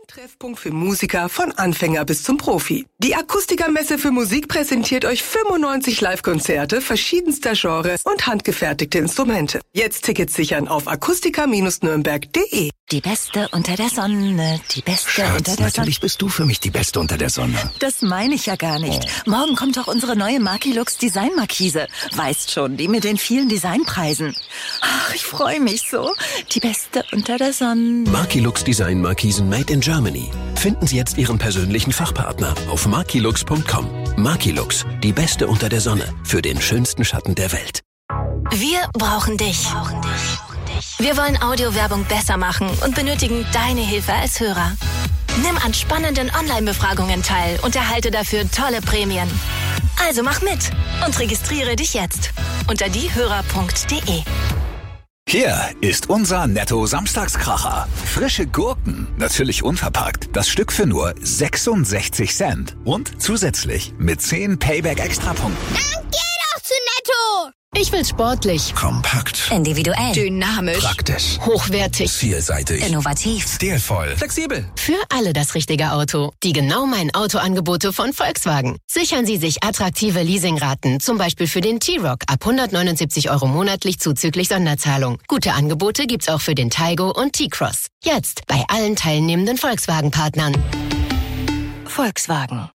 Treffpunkt für Musiker von Anfänger bis zum Profi. Die Akustikermesse für Musik präsentiert euch 95 Live-Konzerte verschiedenster Genres und handgefertigte Instrumente. Jetzt Tickets sichern auf akustiker-nürnberg.de. Die Beste unter der Sonne, die Beste Schatz, unter der Sonne. natürlich bist du für mich die Beste unter der Sonne. Das meine ich ja gar nicht. Morgen kommt doch unsere neue Markilux Designmarkise. Weißt schon, die mit den vielen Designpreisen. Ach, ich freue mich so. Die Beste unter der Sonne. Markilux Designmarkisen made in Germany. Finden Sie jetzt Ihren persönlichen Fachpartner auf markilux.com. Markilux, die Beste unter der Sonne für den schönsten Schatten der Welt. Wir brauchen dich. Wir wollen Audiowerbung besser machen und benötigen deine Hilfe als Hörer. Nimm an spannenden Online-Befragungen teil und erhalte dafür tolle Prämien. Also mach mit und registriere dich jetzt unter diehörer.de. Hier ist unser Netto-Samstagskracher. Frische Gurken, natürlich unverpackt. Das Stück für nur 66 Cent. Und zusätzlich mit 10 Payback-Extrapunkten. Dann geh doch zu Netto! Ich will sportlich, Kompakt, Individuell. dynamisch, praktisch, hochwertig. vielseitig, Innovativ. stilvoll, Flexibel. Für alle das richtige Auto. Die genau mein Autoangebote von Volkswagen. Sichern Sie sich attraktive Leasingraten, zum Beispiel für den T-Roc ab 179 € monatlich zuzüglich Sonderzahlung. Gute Angebote gibt's auch für den Taigo und T-Cross. Jetzt bei allen teilnehmenden Volkswagen-Partnern. Volkswagen.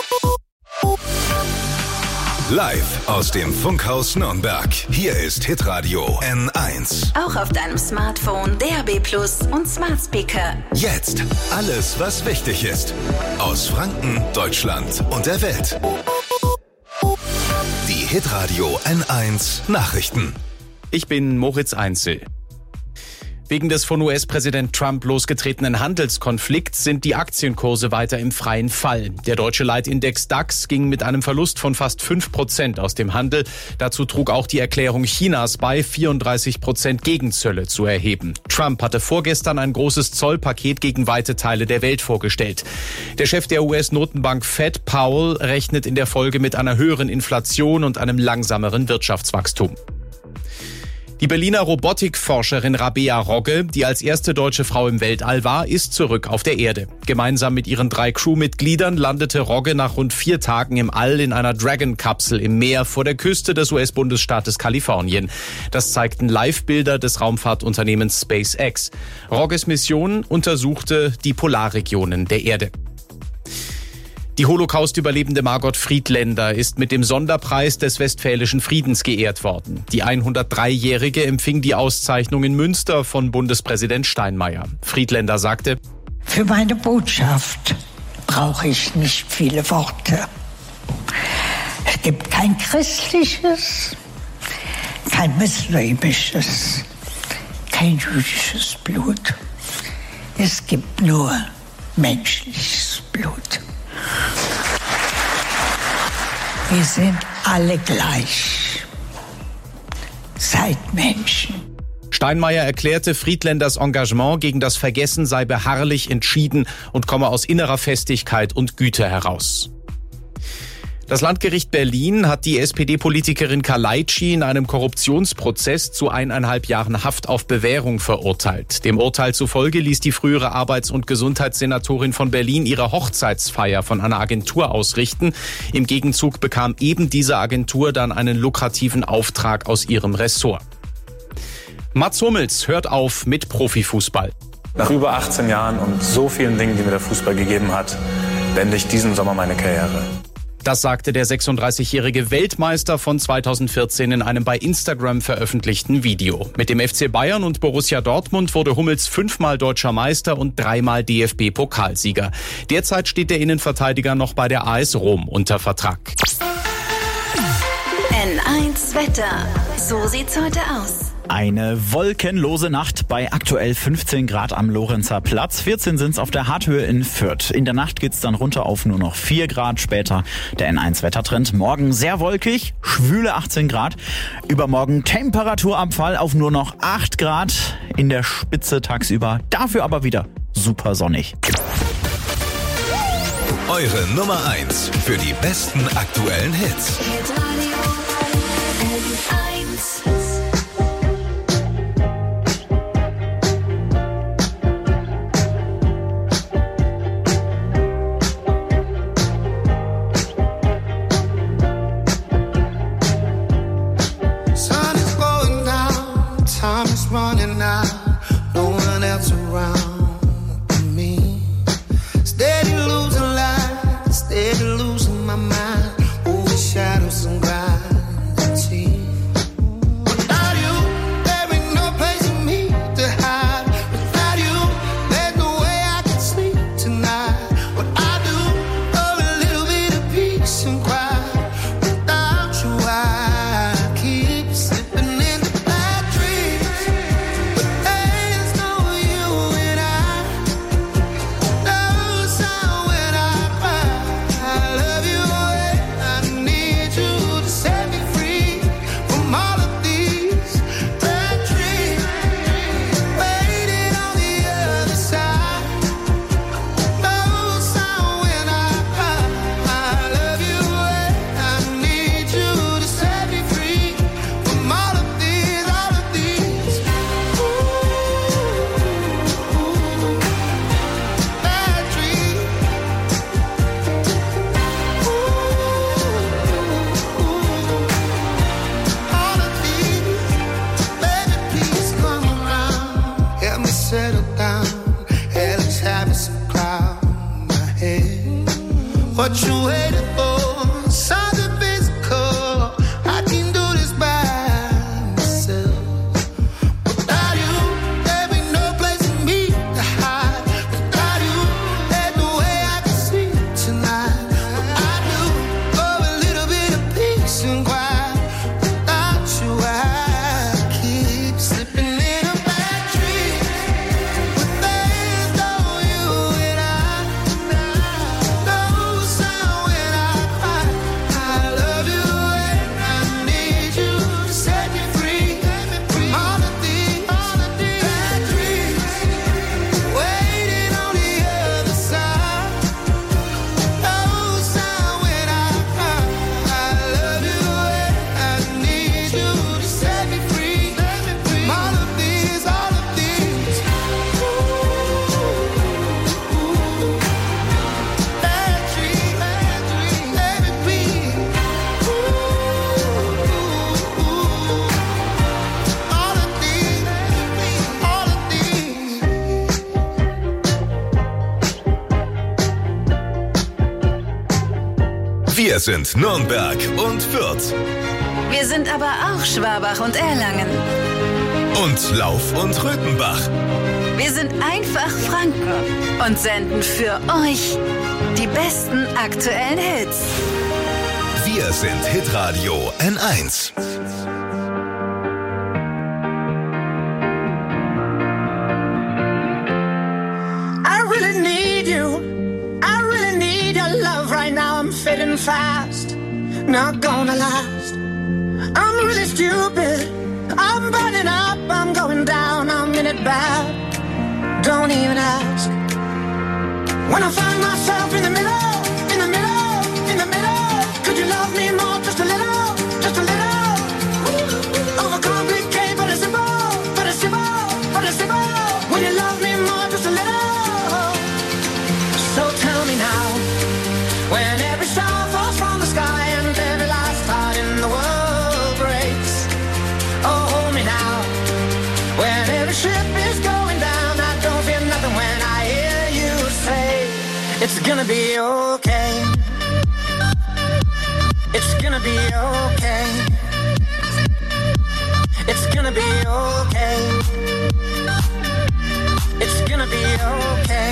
Live aus dem Funkhaus Nürnberg. Hier ist Hitradio N1. Auch auf deinem Smartphone, DAB+ und Smart Speaker. Jetzt alles, was wichtig ist. Aus Franken, Deutschland und der Welt. Die Hitradio N1 Nachrichten. Ich bin Moritz Einzel. Wegen des von US-Präsident Trump losgetretenen Handelskonflikts sind die Aktienkurse weiter im freien Fall. Der deutsche Leitindex DAX ging mit einem Verlust von fast 5% aus dem Handel. Dazu trug auch die Erklärung Chinas bei, 34% Gegenzölle zu erheben. Trump hatte vorgestern ein großes Zollpaket gegen weite Teile der Welt vorgestellt. Der Chef der US-Notenbank Fed, Powell, rechnet in der Folge mit einer höheren Inflation und einem langsameren Wirtschaftswachstum. Die Berliner Robotikforscherin Rabea Rogge, die als erste deutsche Frau im Weltall war, ist zurück auf der Erde. Gemeinsam mit ihren 3 Crewmitgliedern landete Rogge nach rund 4 Tagen im All in einer Dragon-Kapsel im Meer vor der Küste des US-Bundesstaates Kalifornien. Das zeigten Live-Bilder des Raumfahrtunternehmens SpaceX. Rogges Mission untersuchte die Polarregionen der Erde. Die Holocaust-Überlebende Margot Friedländer ist mit dem Sonderpreis des Westfälischen Friedens geehrt worden. Die 103-Jährige empfing die Auszeichnung in Münster von Bundespräsident Steinmeier. Friedländer sagte: Für meine Botschaft brauche ich nicht viele Worte. Es gibt kein christliches, kein muslimisches, kein jüdisches Blut. Es gibt nur menschliches Blut. Wir sind alle gleich. Seid Menschen. Steinmeier erklärte, Friedländers Engagement gegen das Vergessen sei beharrlich, entschieden und komme aus innerer Festigkeit und Güte heraus. Das Landgericht Berlin hat die SPD-Politikerin Kaleitschi in einem Korruptionsprozess zu 1,5 Jahren Haft auf Bewährung verurteilt. Dem Urteil zufolge ließ die frühere Arbeits- und Gesundheitssenatorin von Berlin ihre Hochzeitsfeier von einer Agentur ausrichten. Im Gegenzug bekam eben diese Agentur dann einen lukrativen Auftrag aus ihrem Ressort. Mats Hummels hört auf mit Profifußball. Nach über 18 Jahren und so vielen Dingen, die mir der Fußball gegeben hat, beende ich diesen Sommer meine Karriere. Das sagte der 36-jährige Weltmeister von 2014 in einem bei Instagram veröffentlichten Video. Mit dem FC Bayern und Borussia Dortmund wurde Hummels 5-mal deutscher Meister und 3-mal DFB-Pokalsieger. Derzeit steht der Innenverteidiger noch bei der AS Rom unter Vertrag. N1 Wetter. So sieht's heute aus. Eine wolkenlose Nacht bei aktuell 15 Grad am Lorenzer Platz. 14 sind's auf der Harthöhe in Fürth. In der Nacht geht's dann runter auf nur noch 4 Grad. Später der N1-Wettertrend. Morgen sehr wolkig, schwüle 18 Grad. Übermorgen Temperaturabfall auf nur noch 8 Grad. In der Spitze tagsüber. Dafür aber wieder super sonnig. Eure Nummer 1 für die besten aktuellen Hits. having some cloud in my head. What you waiting for? Something physical. I can do this by myself. Without you, there ain't no place for me to hide. Without you, there's no way I can sleep tonight. But I do for a little bit of peace and quiet. Without you, I keep slipping in a bad dream. But there's no you and I. No sound when I cry. I love you and I need you to set me free. From all of these bad dreams. Waiting on the other side. No sound when I cry. I love you and I need you to set me free. From all of these bad dreams, let me be. All of these. Wir sind Nürnberg und Fürth Wir sind aber auch Schwabach und Erlangen. und Lauf und Röthenbach. Wir sind einfach Franken und senden für euch die besten aktuellen Hits. Wir sind Hitradio N1. I really need you. I really need your love right now. I'm fading fast, not gonna last. I'm really stupid. I'm burning up. I'm going down. I'm in it bad. Don't even ask. When I find myself in the middle, in the middle, in the middle, could you love me more? Just a little, just a little. Overcomplicate, but it's simple, but it's simple, but it's simple. Will you love me more? Just a little. So tell me now, when every star falls from the sky and every last heart in the world breaks. Oh, hold me now, when every ship is going down. I don't feel nothing when I hear you say, it's gonna be okay. It's gonna be okay. It's gonna be okay. It's gonna be okay.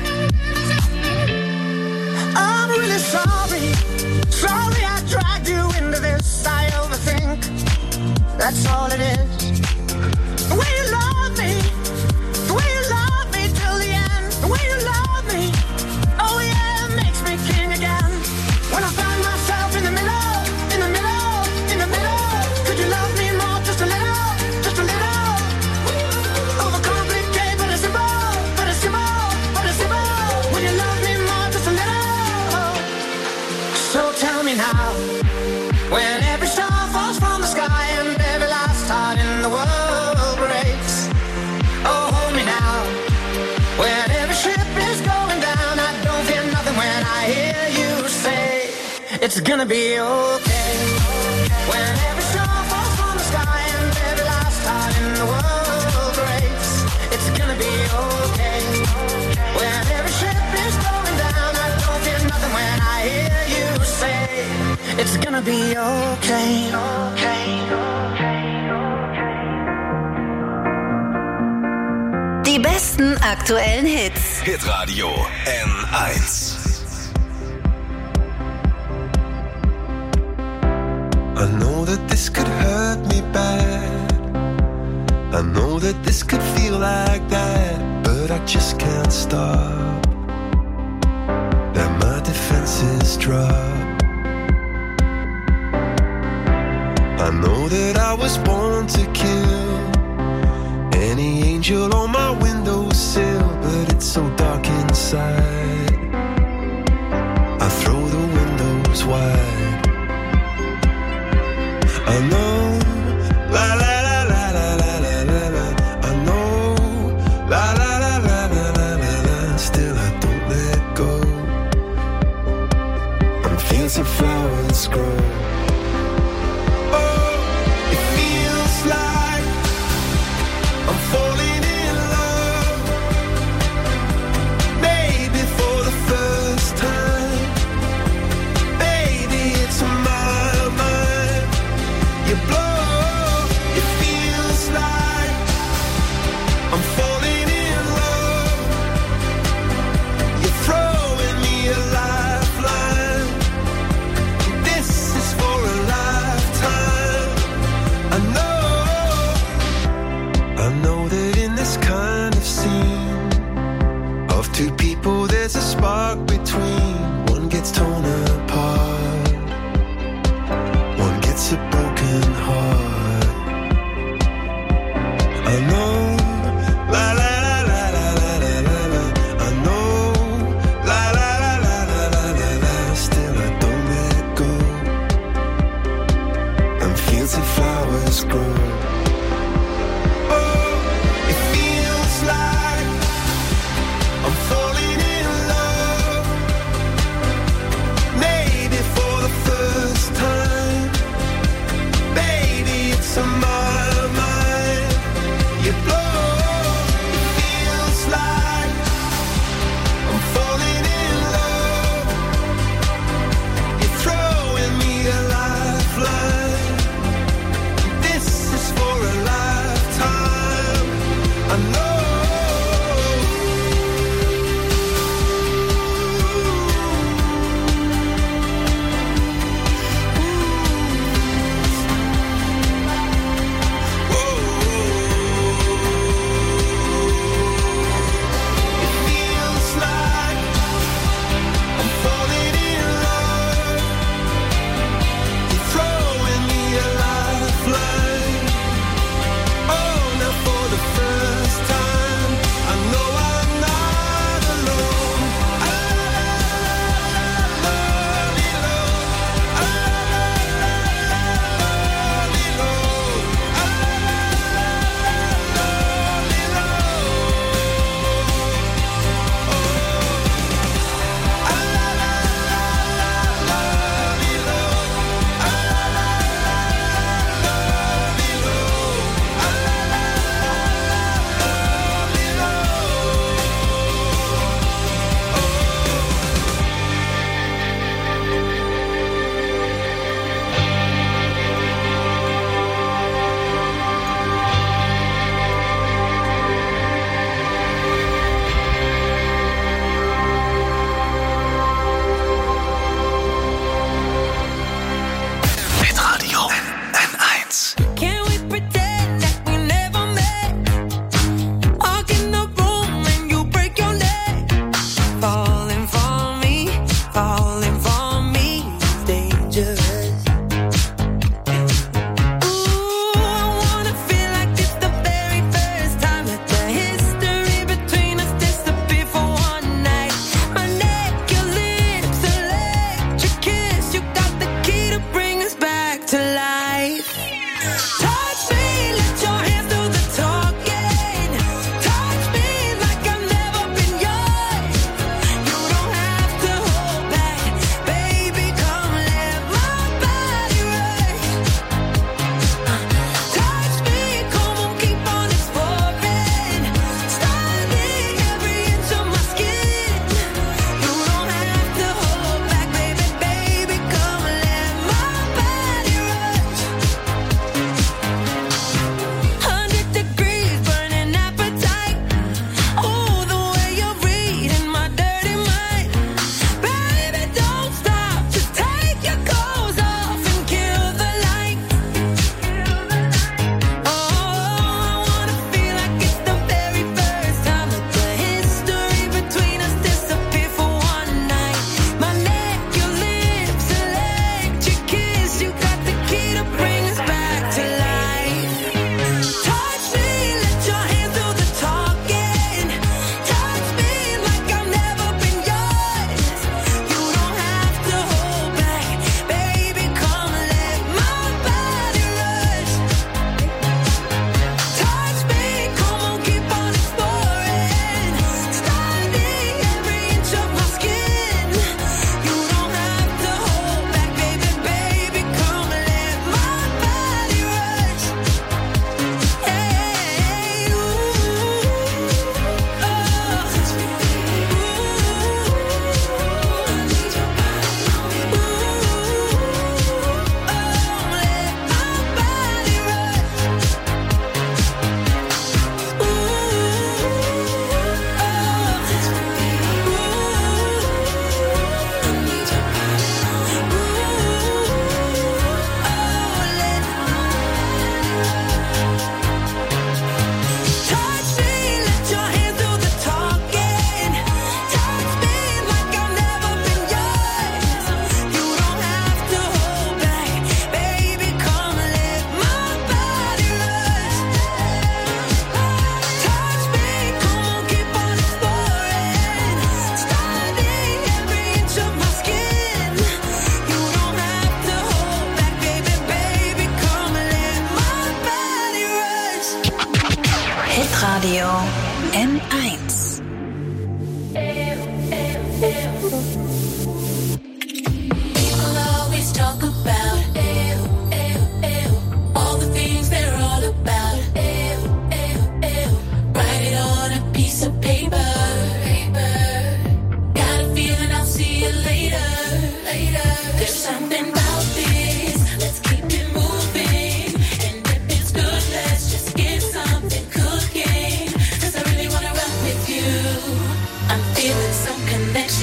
I'm really sorry. Sorry I dragged you into this. I overthink. That's all it is. The way you love me. The way you love me till the end. The way you love me. Oh yeah, it makes me king again. When I find myself in the middle, in the middle, in the middle. Could you love me more? Just a little, just a little. Overcomplicate, but it's simple, but it's simple, but it's simple. Will you love me more? Just a little. So tell me now, when every star falls from the sky and every last heart in the world breaks. Oh, hold me now, when every ship is going down. I don't feel nothing when I hear you say, it's gonna be okay. When every star falls from the sky and every last heart in the world breaks. It's gonna be okay. When every ship is going down. I don't feel nothing when I hear you say, it's gonna be okay. Die besten aktuellen Hits. Hitradio N1. I know that this could hurt me bad. I know that this could feel like that, but I just can't stop. Let my defenses drop. I know that I was born to kill any angel on my windowsill, but it's so dark inside. I throw the windows wide. I know, la la la la la la la la la. I know, la la la la la la la la. Still I don't let go. I'm fields of flowers grow. Oh, it feels like I'm falling in love. know there's a spark between. One gets torn apart, one gets a broken heart. I know, la la la la la la la la. I know, la la la la la la la la. Still I don't let go, and fields of flowers grow. Oh, it feels like I'm falling in love, maybe for the first time.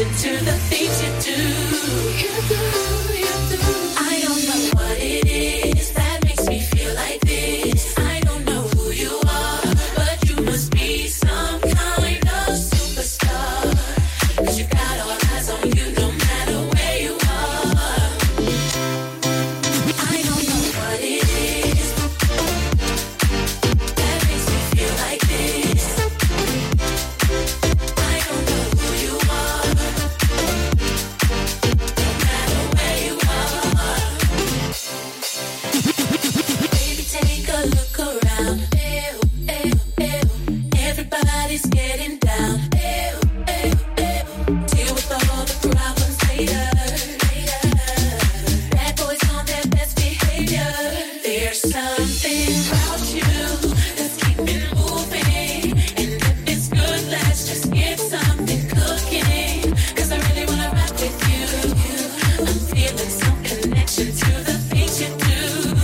connection to the things you do. I don't know what it is that makes me feel like this. I don't know who you are, but you must be some kind of superstar. 'Cause you got all eyes on you no matter where you are. I don't know what it is that makes me feel like this. I don't know who you are, no matter where you are. Baby, take a look around. Everybody's getting down. Deal with all the problems later. Bad boys on their best behavior. There's something about you that's keeping moving. And if it's good, let's just get something cooking. 'Cause I really wanna rock with you. I'm feeling some connection to the things you do.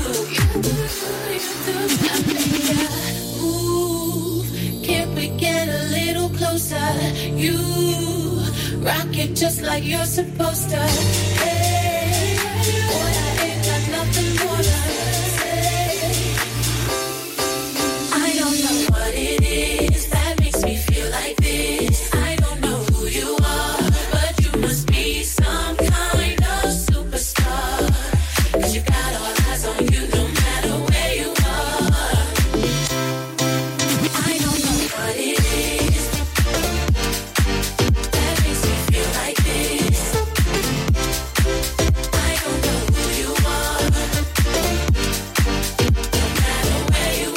Move, can't we get a little closer? You rock it just like you're supposed to. Hey, boy, I ain't got nothing more to say. I don't know what it is that makes me feel like this. I don't know who you are, but you must be some kind of superstar. 'Cause you got all eyes on you no matter where you are. I don't know what it is that makes me feel like this. I don't know who you are, no matter where you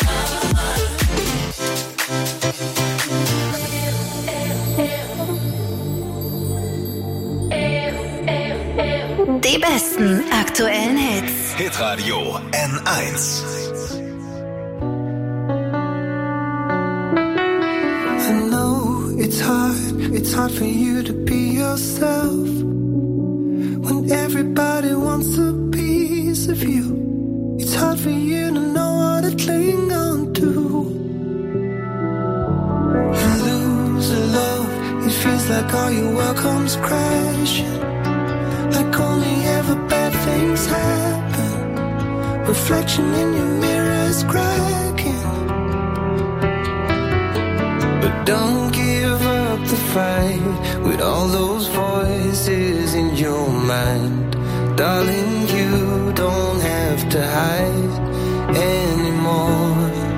are. Die besten aktuellen Hits. Hitradio N1. I know it's hard for you to be yourself when everybody wants a piece of you. It's hard for you to know what to cling on to. You lose a love, it feels like all your world comes crashing. Like only ever bad things happen. Reflection in your mirror is cracking. But don't give up the fight with all those voices in your mind. Darling, you don't have to hide anymore.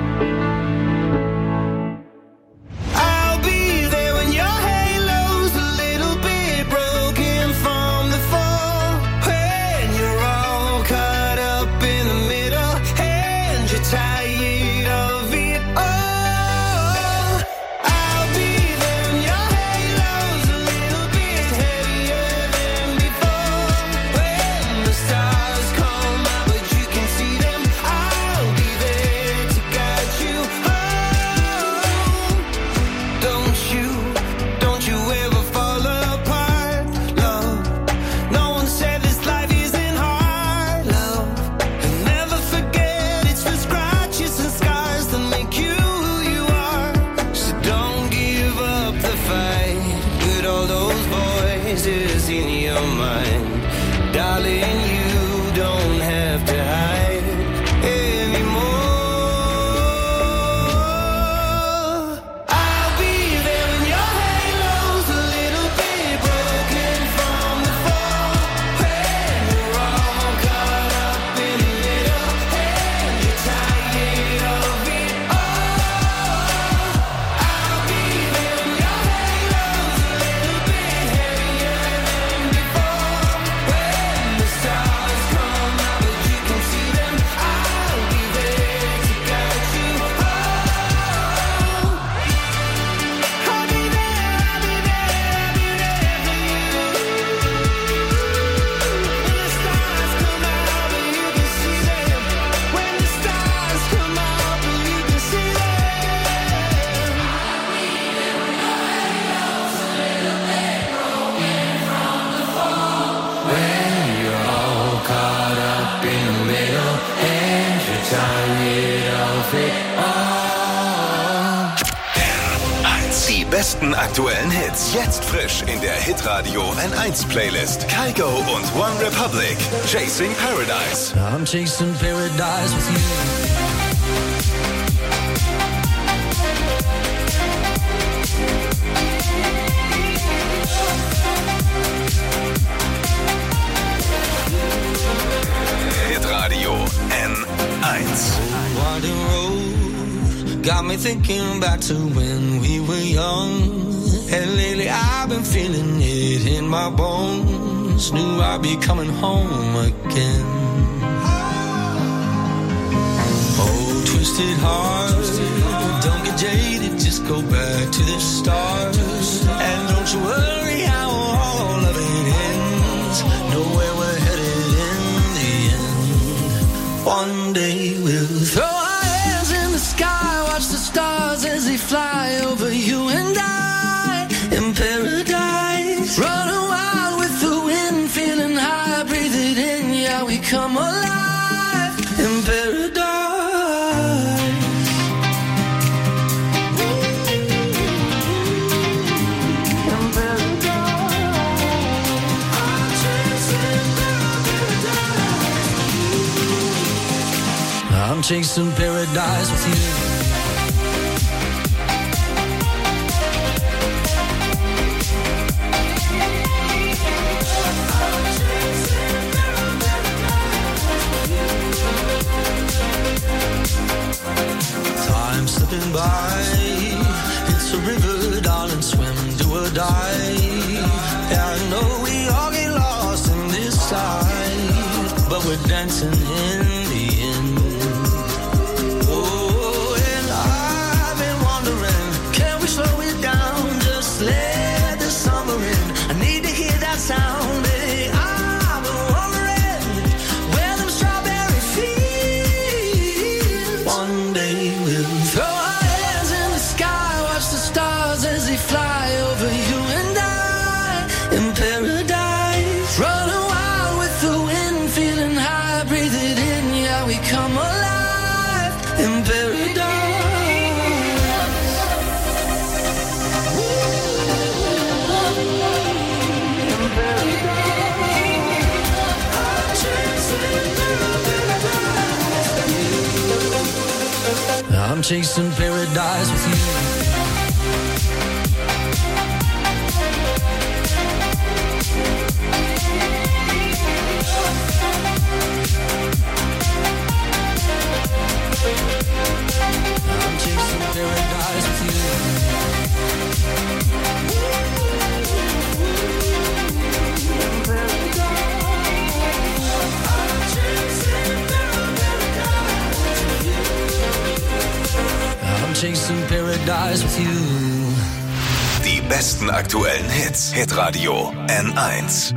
I'll be there when your halo's a little bit broken from the fall. When you're all caught up in the middle and you're tired of it all. I'll be there when your halo's a little bit heavier than before. When the stars come out but you can see them, I'll be there to guide you home. Don't you ever fall apart, love. No one said this life isn't hard, love. And never forget it's the scratches and scars that make you who you are. So don't give up the fight with all those voices in your mind. Darling, you don't have to hide anymore. I'll be there when your halo's a little bit broken from the fall. When you're all caught up in the middle and you're tired of it all. I'll be there when your halo's a little bit heavier than before. When the stars come out but you can see them, I'll be there to guide you home. I'll be there, I'll be there, I'll be there for you. When the stars come out but you can see them. When the stars come out but you can see them. When you're all caught up in the middle and you're tired of it all. N1. Die besten aktuellen Hits. Jetzt frisch in der Hitradio N1 Playlist. Kygo und One Republic. Chasing Paradise. I'm chasing paradise with you. Hitradio N1. Winding road got me thinking back to when we were young. And lately I've been feeling it in my bones. Knew I'd be coming home again. Oh, twisted heart, don't get jaded, just go back to the start. And don't you worry how all of it ends. Know where we're headed in the end. One day we'll throw our hands in the sky, watch the stars as they fly over you and I. In paradise, running wild with the wind, feeling high, breathe it in, yeah, we come alive. In paradise. I'm chasing paradise with you. Time slipping by, it's a river, darling, swim, do or die. Yeah, I know we all get lost in this tide, but we're dancing in the end. Oh, and I've been wondering, can we slow it down, just let the summer in. I need to hear that sound, hey, I've been wondering where them strawberry fields. One day we'll throw our hands in the sky, watch the stars as they fly over you and I. In paradise, running wild with the wind, feeling high, breathe it in, yeah, we come alive. In paradise. I'm chasing paradise with you. I'm chasing paradise with I'm chasing paradise with you. Die besten aktuellen Hits. Hitradio N1.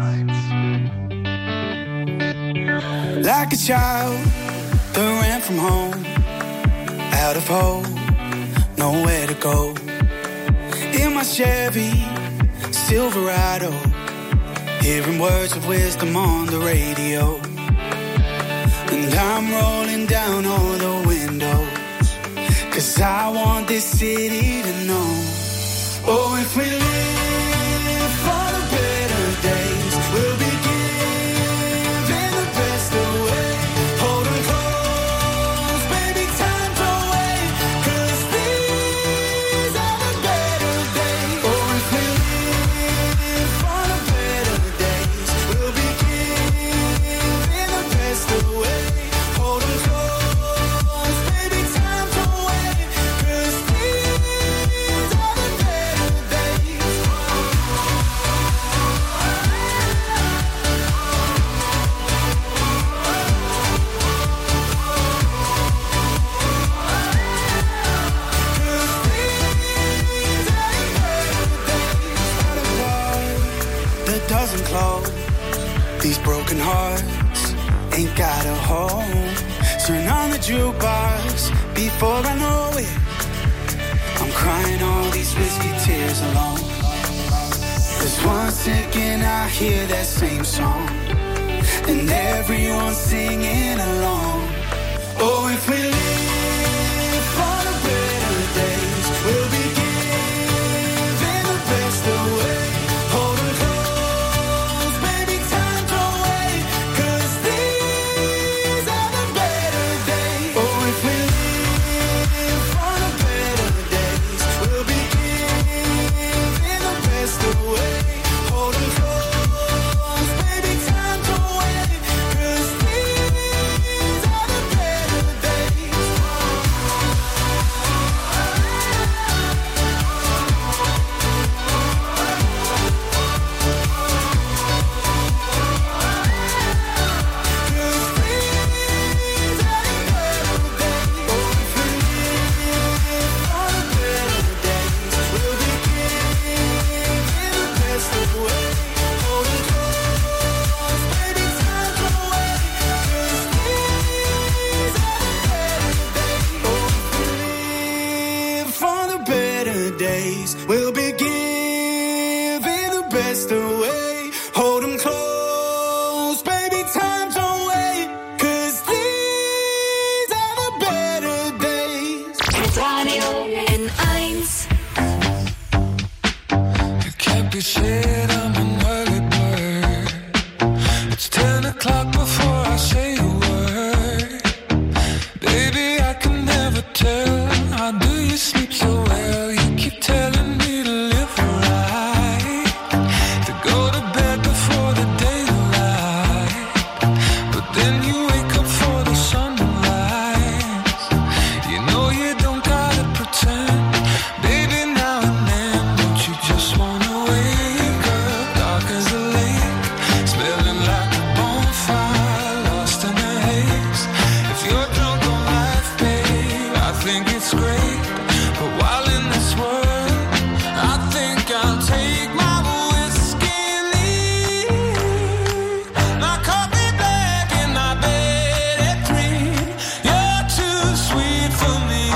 Like a child that ran from home, out of hope, nowhere to go. In my Chevy Silverado, hearing words of wisdom on the radio. And I'm rolling down all the windows, 'cause I want this city to know. Oh, if we live for the better days, we'll be giving the best away. Hold 'em close, baby, time to wait, 'cause these are the better days. Oh, if we live for the better days, we'll be giving the best away. Hold 'em close, baby, time to wait, 'cause these are the better days. That doesn't close. These broken hearts ain't got a home. Turn on the jukebox before I know it. I'm crying all these risky tears alone. 'Cause once again I hear that same song, and everyone's singing along. Oh, if we live for the better days, we'll be giving away. Hold them close, baby, time don't wait. 'Cause these are the better days. Hitradio N1. It can't be said I'm an early bird. It's 10 o'clock before I say a word. Baby, I can never tell. How do you sleep so well? You keep telling me to live right, to go to bed before the daylight. But then you wake up for the sunrise. You know you don't gotta pretend. Baby, now and then, don't you just wanna wake up dark as a lake, smelling like a bonfire, lost in a haze. If you're drunk on life, babe, I think it's great. But while in this world, I think I'll take my whiskey and leave. My coffee black and my bed at 3. You're too sweet for me.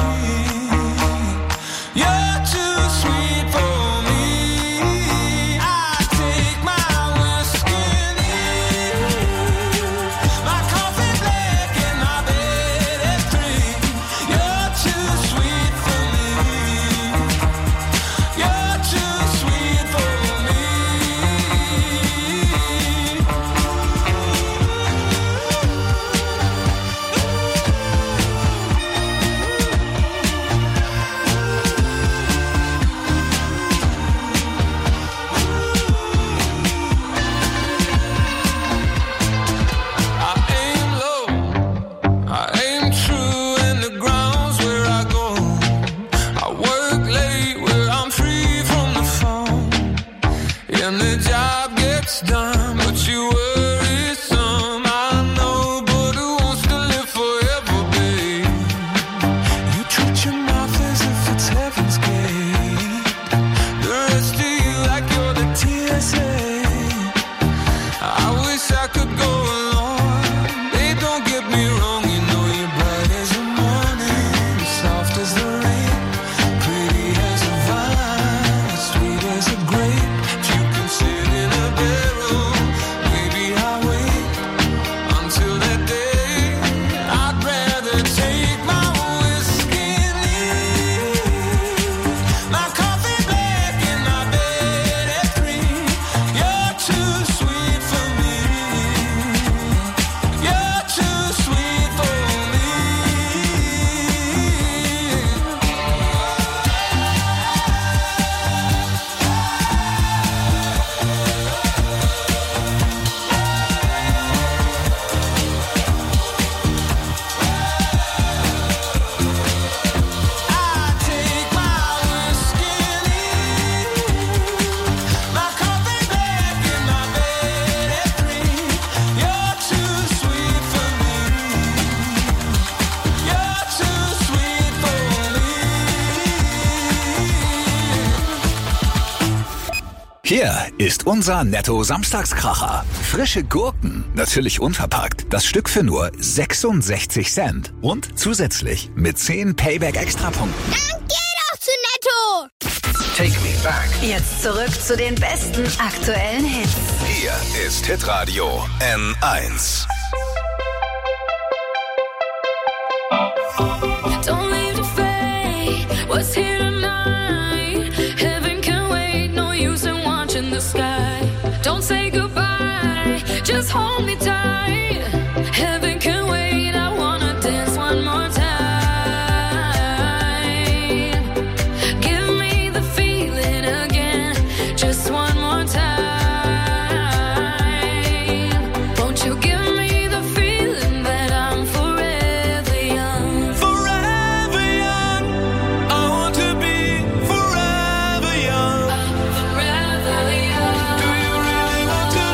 You're too sweet for me. I take my whiskey and leave. My coffee black and my bed at 3. You're too sweet for me. You're too sweet for me. I aim low, I aim true, and the ground's where I go. I work late where I'm free from the phone, and the job gets done, but you worry some. I know, but who wants to live forever, babe? You treat your mouth as if it's heaven's gate. The rest of you like you're the TSA. I wish I could go along. Babe, don't get me wrong, you know you're bright as the morning, soft as the rain, pretty as a vine, sweet as a grape. If you can sit in a barrel, maybe I'll wait until that day. I'd rather take my whiskey and leave. My coffee black and my bed at 3. You're too sweet for me. You're too sweet for me. I take my whiskey and leave. My coffee black and my bed at 3. You're too sweet for me. You're too sweet for me. Hier ist unser Netto-Samstagskracher. Frische Gurken, natürlich unverpackt. Das Stück für nur 66 Cent. Und zusätzlich mit 10 Payback-Extrapunkten. Dann geh doch zu Netto! Take me back. Jetzt zurück zu den besten aktuellen Hits. Hier ist Hitradio N1. Don't leave the fate. What's here tonight? Heaven can wait. No use in watching the sky. Don't say goodbye. Just hold me tight. Heaven can wait. I wanna dance one more time. Give me the feeling again. Just one more time. Won't you give me the feeling that I'm forever young? Forever young, I want to be forever young. Forever young. Do you really want to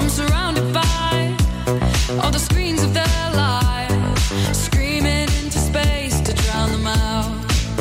I'm surrounded by all the screens of their lives, screaming into space to drown them out.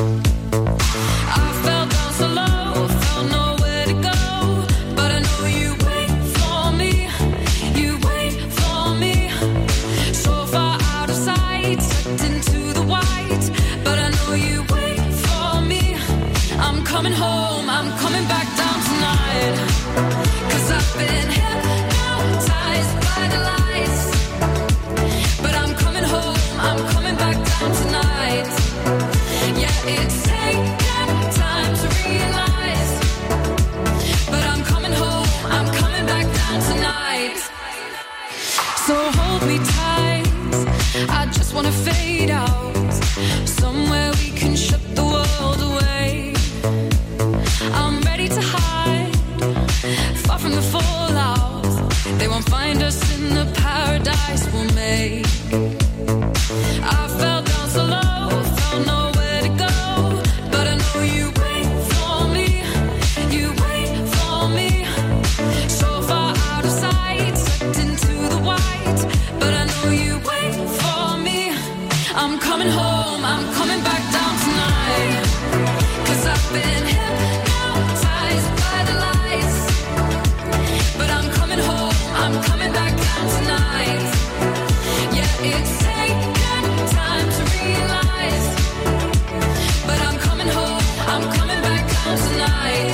I fell down so low, felt nowhere to go, but I know you wait for me, you wait for me. So far out of sight, sucked into the white, but I know you wait for me. I'm coming home, I'm coming back down tonight, 'cause I've been hypnotized by the lights, but I'm coming home, I'm coming back down tonight. Yeah, it's taken time to realize, but I'm coming home, I'm coming back down tonight. So hold me tight, I just wanna fade out, somewhere we can shut the world away. I'm ready to hide, far from the fallout. They won't find us in the paradise we'll make. I fell down so low, felt nowhere to go, but I know you wait for me, you wait for me. So far out of sight, sucked into the white, but I know you wait for me. I'm coming home, I'm coming back down tonight, 'cause I've been hypnotized by the lights, but I'm coming home, I'm coming back down tonight. Yeah, it's taken time to realize, but I'm coming home, I'm coming back down tonight.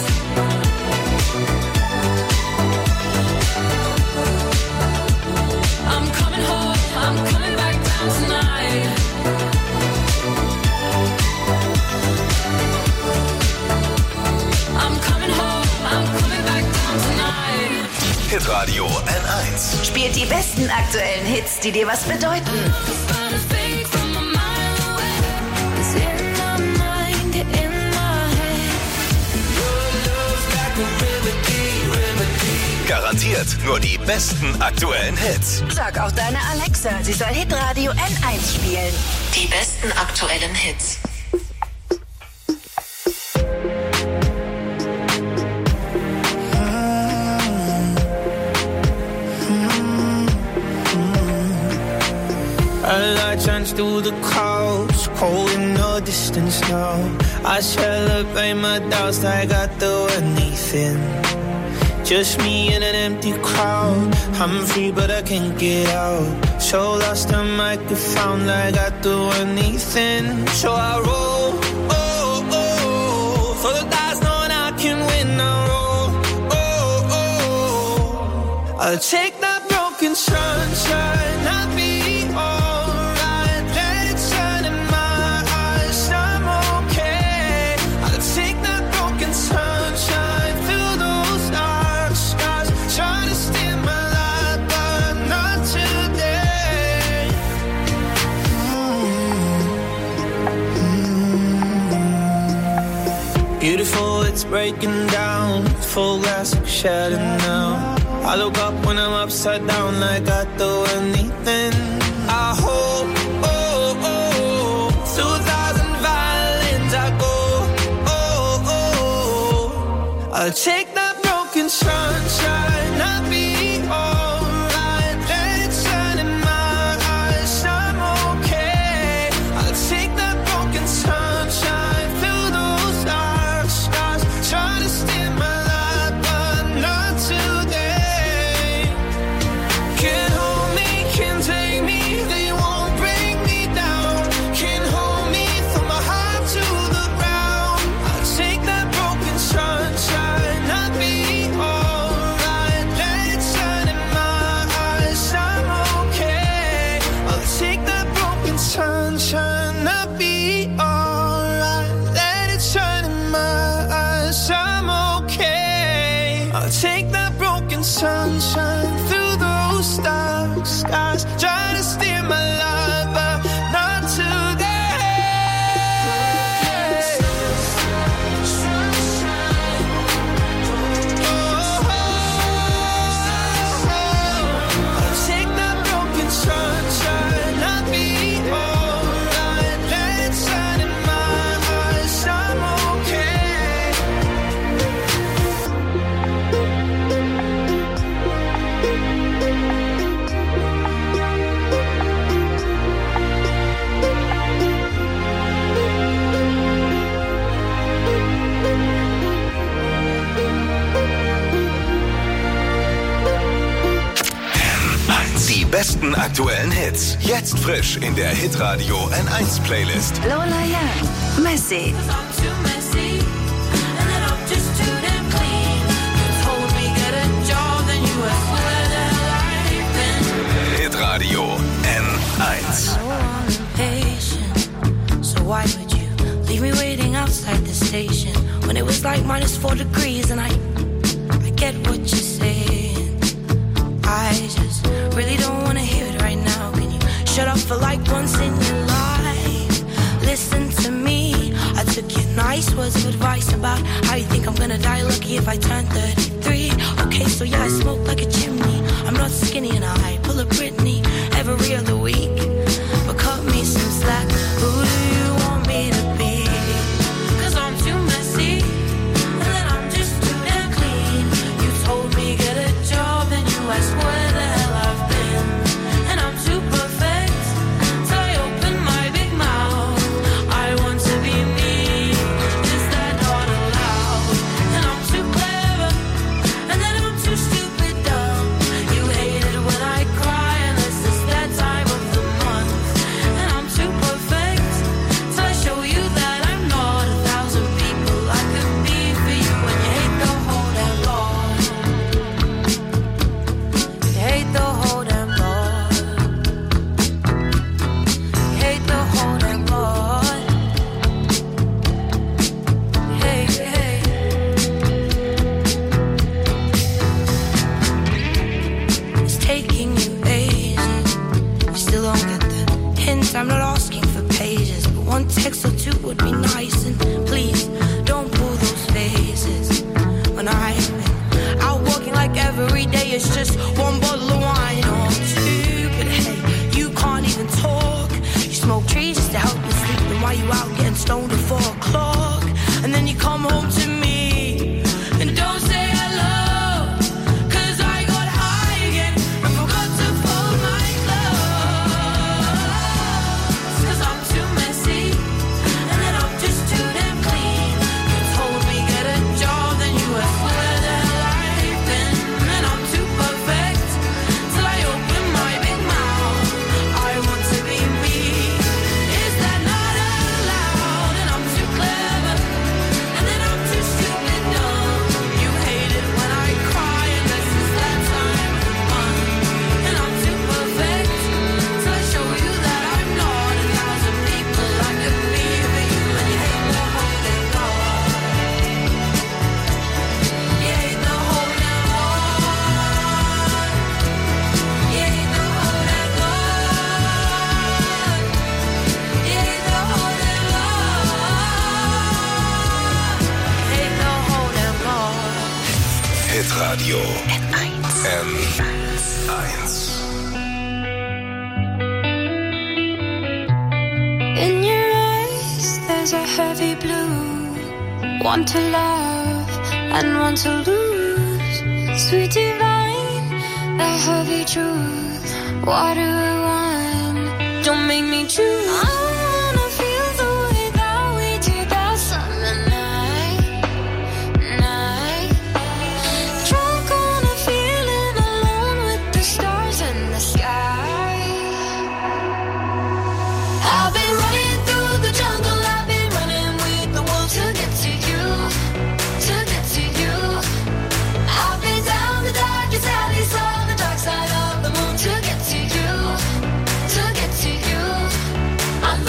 I'm coming home, I'm coming back down tonight. I'm coming home, I'm coming back down tonight. Hitradio N1. Spielt die besten aktuellen Hits, die dir was bedeuten. Garantiert nur die besten aktuellen Hits. Sag auch deine Alexa, sie soll Hitradio N1 spielen. Die besten aktuellen Hits. A light shines through the clouds, cold in the distance now. I celebrate my doubts like I do anything. Just me in an empty crowd. I'm free but I can't get out. So lost I might get found like I do anything. So I roll, oh, oh, for the dice knowing I can win. I roll, oh, oh, I'll take that broken sunshine, I'll be alright. Let it shine in my eyes, I'm okay. I'll take that broken sunshine through those dark skies. Try to steal my life, but not today. Beautiful, it's breaking down. Full glass like shattered now. I look up when I'm upside down like I do anything. I hope, oh, oh, through 1,000 violins I go, oh, oh. I'll take that broken sunshine, I'll be alright. Let it shine in my eyes, I'm okay. I'll take that broken sunshine through those dark skies. Try to steal my life, but not today. Can't hold me, can't take me, they won't bring me down. Can't hold me from my heart to the ground. I'll take that broken sunshine, I'll be alright. Let it shine in my eyes, I'm okay. I'll take that broken sunshine, I'll be alright. Let it shine in my eyes, I'm okay. I'll take that broken sunshine through those dark skies. Try to steer my life, but not today. I'll take that broken sunshine, I'll be alright. Let it shine in my eyes, I'm okay. besten aktuellen Hits. Jetzt frisch in der Hitradio N1 Playlist. Lola Young, Messy. Hitradio N1. So why would you leave me waiting outside the station when it was like -4 degrees? And I get what you're saying. I just really don't want to hear it right now. Can you shut up for like once in your life? Listen to me. I took your nice words of advice about how you think I'm gonna die lucky if I turn 33. Okay, so yeah, I smoke like a chimney. I'm not skinny and I pull a Britney every other week. But cut me some slack. Who do you want me to be? 'Cause I'm too messy. And then I'm just too damn clean. You told me get a job and you asked where the hell I've been. And I'm too perfect. So I open my big mouth. I want to be me. Is that not allowed? And I'm too clever. And then I'm too stupid dumb. You hate it when I cry unless it's that time of the month. And I'm too perfect. So I show you that I'm not 1,000 people I could be for you. And you hate the whole damn lot. You hate the whole damn lot. You hate the whole damn lot. Hey, hey. It's taking you ages. You still don't get the hint. I'm not asking for pages, but one text or two would be nice. And please don't pull those faces when I'm out walking like every day. It's just one bottle of wine or two. But hey, you can't even talk. You smoke trees just to help you sleep. Then why you out getting stoned at 4 o'clock? And then you come home to me and don't say hello. 'Cause I got high again and forgot to fold my clothes. 'Cause I'm too messy and then I'm just too damn clean. You told me get a job, then you asked where the hell I've been. And I'm too perfect till I open my big mouth. I want to be me. Is that not allowed? And I'm too clever. And then I'm too stupid dumb. You hate it when I cry unless it's that time of the month. And I'm too perfect till I show you that I'm not 1,000 people I could be for you. And you hate the whole damn lot. You hate the whole damn lot. You hate the whole damn lot. You hate the whole damn lot. You hate the whole damn lot. Hitradio N1. N1. In your eyes, there's a heavy blue. One to love and one to lose. Sweet divine, the heavy truth. Water or wine, don't make me choose. I wanna feel the way that we did that summer night. Drunk on a feeling alone with the stars in the sky. I've been running through the jungle, I've been running with the wolves to get to you, to get to you. I've been down the darkest alley, saw the dark side of the moon to get to you, to get to you. I'm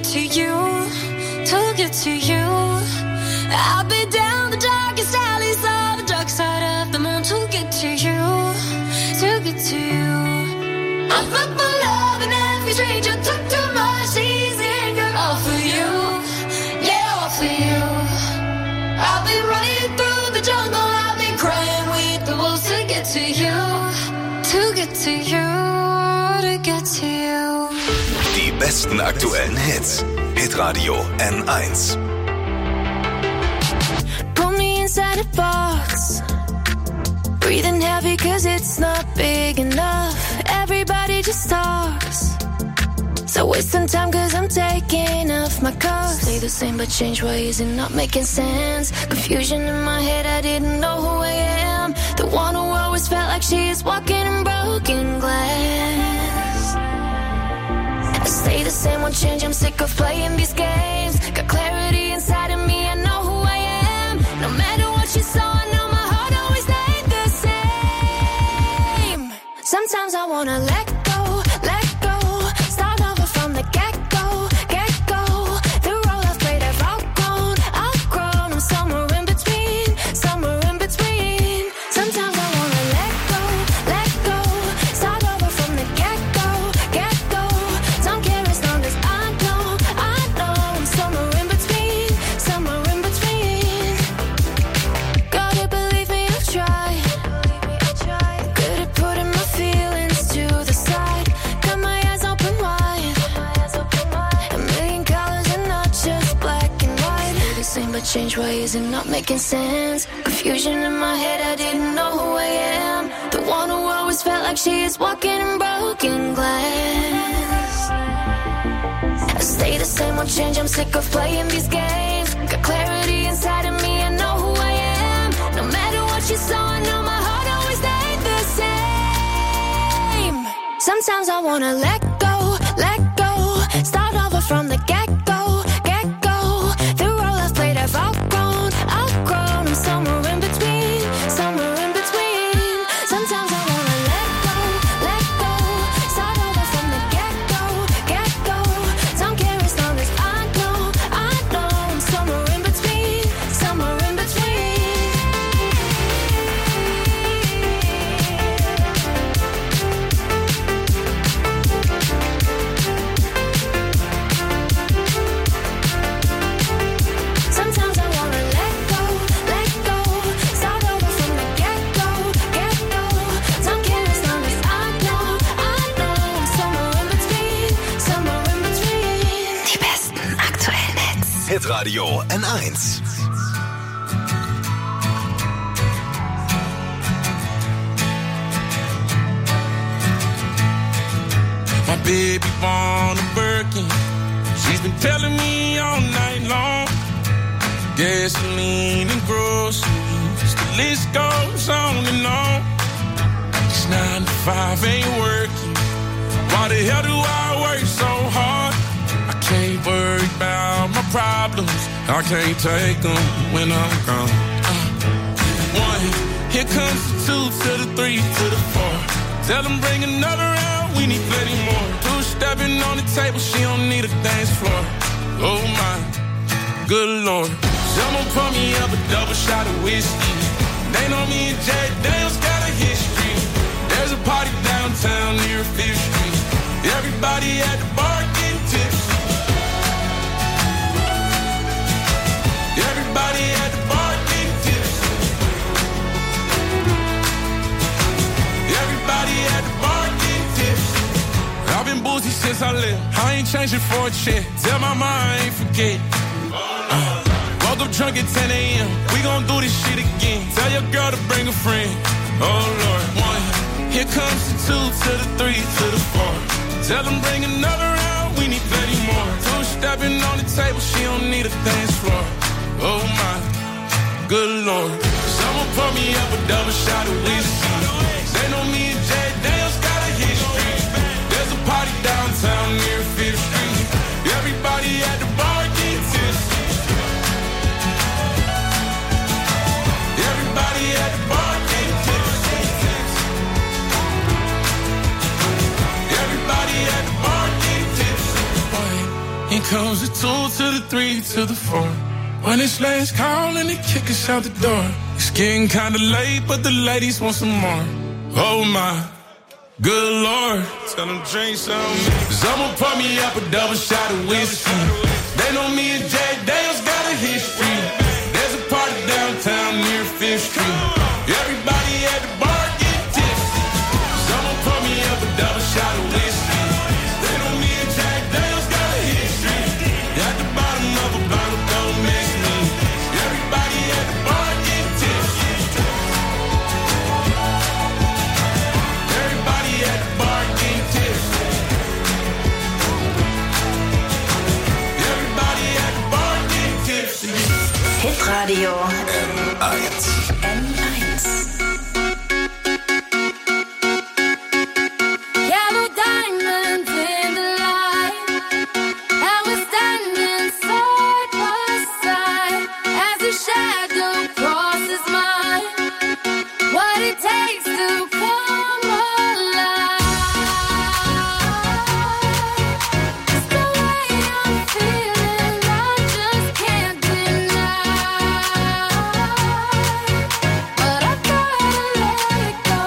to you, to get to you. I'll be down the darkest alleys of the dark side of the moon to get to you, to get to you. I fuck my love and every stranger took too much easy anger. All for you, yeah, all for you. I'll be running through the jungle, I'll be crying with the wolves to get to you, to get to you, to get to you. Die besten aktuellen Hits. Hitradio N1. Put me inside a box, breathing heavy cause it's not big enough. Everybody just talks, so wasting time cause I'm taking off my cuffs. Stay the same but change ways and not making sense. Confusion in my head, I didn't know who I am. The one who always felt like she is walking in broken glass. I stay the same, won't change, I'm sick of playing these games. Got clarity inside of me, I know who I am. No matter what you saw, I know my heart always stayed the same. Sometimes I wanna let go, start over from the get-go, get-go. The role I've played, I've outgrown, I'm somewhere in between, Sometimes I wanna let go, start over from the get-go, get-go. Don't care as long as I know, I'm somewhere in between, Gotta believe me, I've tried, good at putting my feelings to the side. Got my eyes open wide, a million colors and not just black and white. Stay the same but change ways and not making sense. Confusion in my head, I didn't know who I am. The one who always felt like she is walking in broken glass. I stay the same, won't change, I'm sick of playing these games. Got clarity inside of me, I know who I am. No matter what you saw, I know my heart always stayed the same. Sometimes I wanna let go, start over from the get-go, get-go. The role I've played, I've outgrown, I'm somewhere in between, Sometimes I wanna let go, start over from the get-go, get-go. Don't care as long as I know, I'm somewhere in between, Sometimes I wanna let go, start over from the get-go, get-go. Don't care as long as I know, I'm somewhere in between, Die besten aktuellen Hits. Hitradio N1. My baby born a Birkin. She's been telling me all night long. Gasoline and groceries, the list goes on and on. This 9 to 5 ain't working. Why the hell do I work so hard? I can't worry about my problems. I can't take them when I'm gone. 1, here comes the 2 to the 3 to the 4. Tell them bring another round, we need plenty more. 2 stepping on the table, she don't need a dance floor. Oh my, good Lord. Someone pour me up a double shot of whiskey. They know me and Jack Daniels got a history. There's a party downtown near 5th Street. Everybody at the bar getting tipsy. Everybody at the bar getting tipsy. Everybody at the bar getting tipsy. I've been boozy since I left. I ain't changing for a check. Tell my mom I ain't forget. Woke up drunk at 10 a.m. We gon' do this shit again. Tell your girl to bring a friend. Oh Lord. 1, here comes the 2 to the 3 to the 4. Tell them bring another round, we need plenty more. 2 stepping on the table, she don't need a dance floor. Oh my, good Lord. Someone pour me up a double shot of whiskey. They know me and Jack Daniels got a history. There's a party downtown near 5th Street. Everybody at the bar get tipsy. Everybody at the bar get tipsy. Everybody at the bar get tipsy. 1, here comes the 2 to the 3 to the 4. When it's last call and they kick us out the door. It's getting kinda late, but the ladies want some more. Oh my, good Lord. Tell them drink some. Cause I'ma pour me up a double shot of whiskey. They know me and Jack Daniels got a history. There's a party downtown near 5th Street. Everybody at the bar get tipsy. Cause I'ma pour me up a double shot of whiskey. They know me and Jack Daniels got a history. At the bottom of a bottle, don't mix me. Everybody at the bar get tipsy. Everybody at the bar get tipsy. Everybody at the bar get tipsy. Hitradio N1. Yellow diamonds in the light, and we're standing side by side as a shadow crosses mine. What it takes to come alive. It's the way I'm feeling, I just can't deny. But I gotta let it go.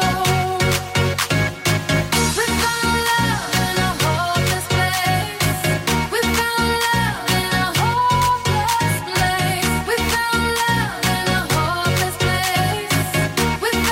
We found love in a hopeless place. We found love in a hopeless place. We found love in a hopeless place. We found love in a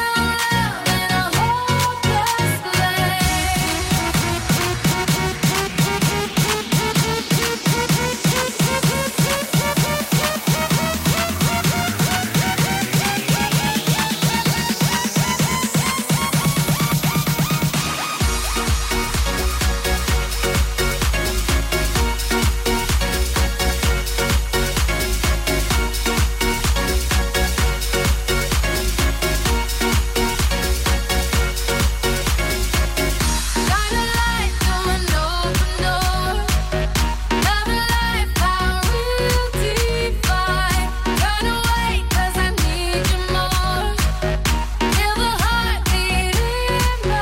Shine a light through an open door. Love and life, our real divide. Turn away 'cause I need you more. Feel the heartbeat in my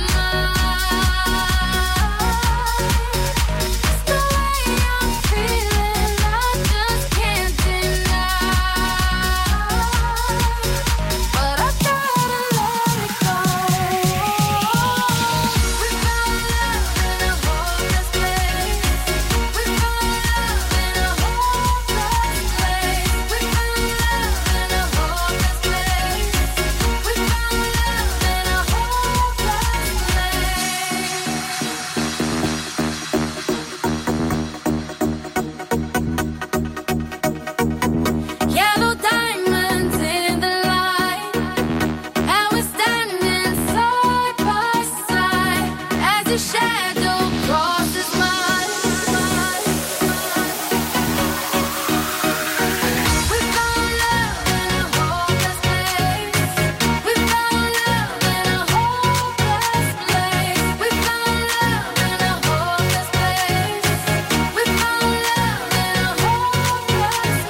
mind. It's the way I'm feeling, I just can't deny. But I gotta let it go. We found love in a hopeless place. We found love in a hopeless place. We found love in a hopeless place. We found love in a hopeless place. Yellow diamonds in the light, and we're standing side by side as a shadow crosses mine. We found love in a hopeless place. We found love in a hopeless place. We found love in a hopeless place. We found love in a hopeless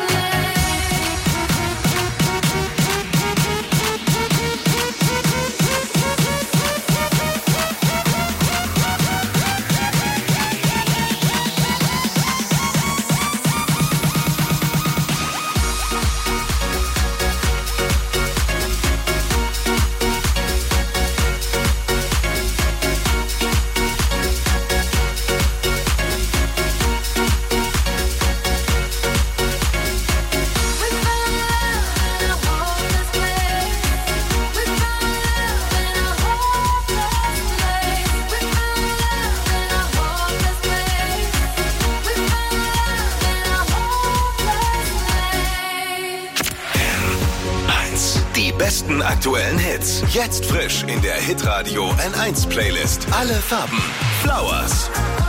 Die besten aktuellen Hits. Jetzt frisch in der Hitradio N1 Playlist. Alle Farben. Flowers.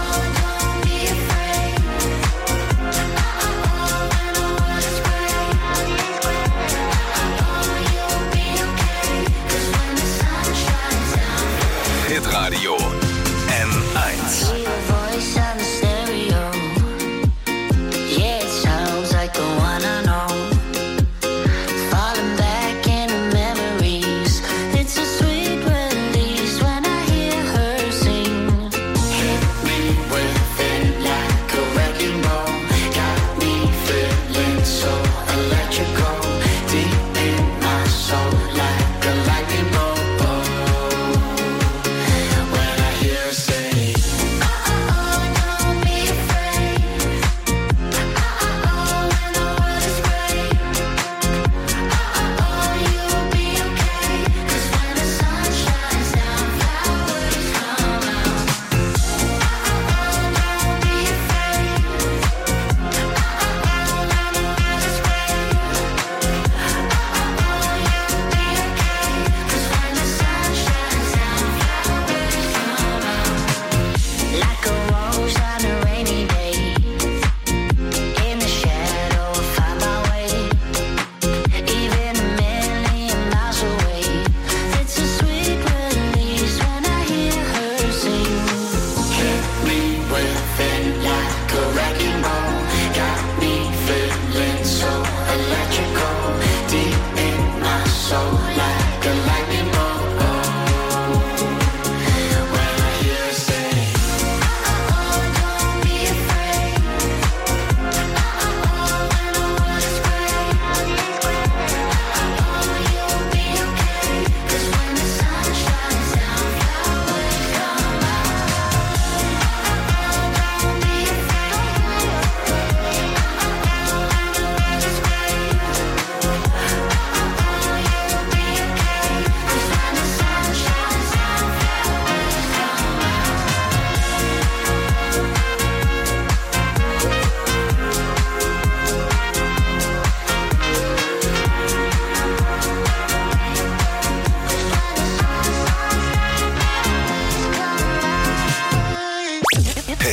Hitradio N1. Hit me with it like a wrecking ball.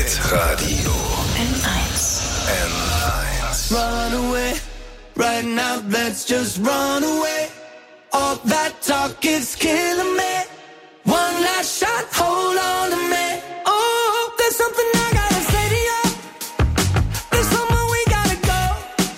Hitradio N1. Run away, right now let's just run away. All that talk is killing me. One last shot, hold on to me. Oh, there's something I gotta say to you. There's somewhere we gotta go.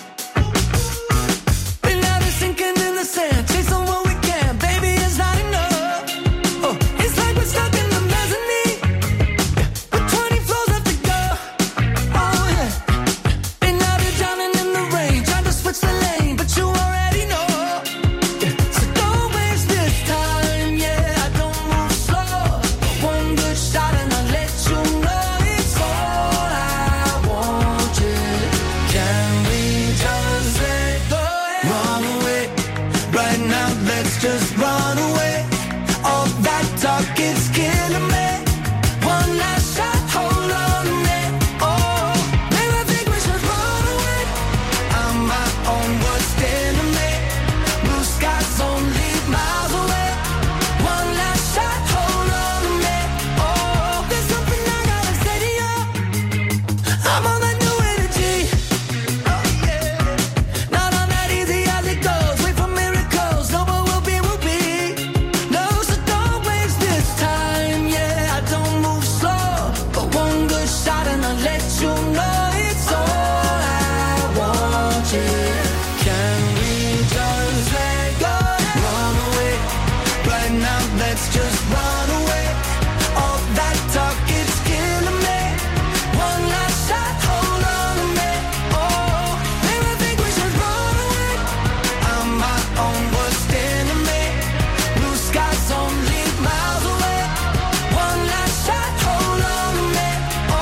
And now they're sinking in the sand, chasing what we can. Baby, it's not enough. Oh, it's like we're stuck in the mezzanine with 20 floors left to go. Oh yeah. And now they're drowning in the rain, trying to switch the lane, but you already know. So don't waste this time, yeah. I don't move slow. One good shot and I'll let you know it's all I want. Yeah. Can we just let go? Run away, right now let's just run away. All that talk is killing me. One last shot, hold on to me. Oh, maybe I think we should run away. I'm my own worst enemy. Blue skies only miles away. One last shot, hold on to me. Oh, there's something I gotta say to you. I'm on that new energy. Oh yeah, not on that easy as it goes. Wait for miracles. No, but we'll be. No, so don't waste this time. Yeah, I don't move slow, but one good shot and I'll let you know it's all I want. Yeah, can we just let go? Run away, right now let's just run away. All that talk is killing me. One last shot, hold on to me. Oh, maybe I think we should run away. I'm my own worst enemy. Blue skies only miles away. One last shot, hold on to me. Oh,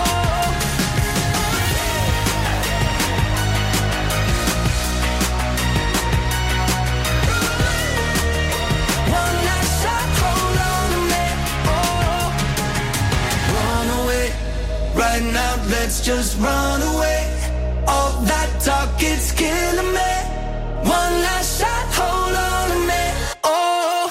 one last shot, hold on to me. Oh, run away, right now let's just run away. All that talk is killing me. One last shot, hold on to me. Oh.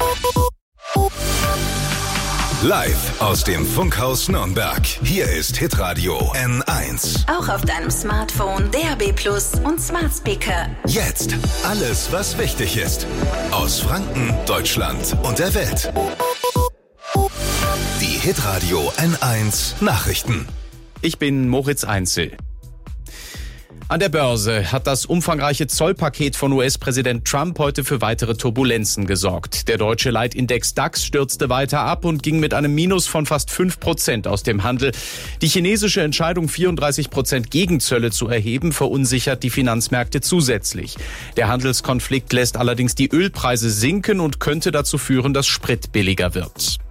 Live aus dem Funkhaus Nürnberg. Hier ist Hitradio N1. Auch auf deinem Smartphone, DAB+ und Smart Speaker. Jetzt alles, was wichtig ist. Aus Franken, Deutschland und der Welt. Die Hitradio N1 Nachrichten. Ich bin Moritz Einzel. An der Börse hat das umfangreiche Zollpaket von US-Präsident Trump heute für weitere Turbulenzen gesorgt. Der deutsche Leitindex DAX stürzte weiter ab und ging mit einem Minus von fast 5% aus dem Handel. Die chinesische Entscheidung, 34% Gegenzölle zu erheben, verunsichert die Finanzmärkte zusätzlich. Der Handelskonflikt lässt allerdings die Ölpreise sinken und könnte dazu führen, dass Sprit billiger wird.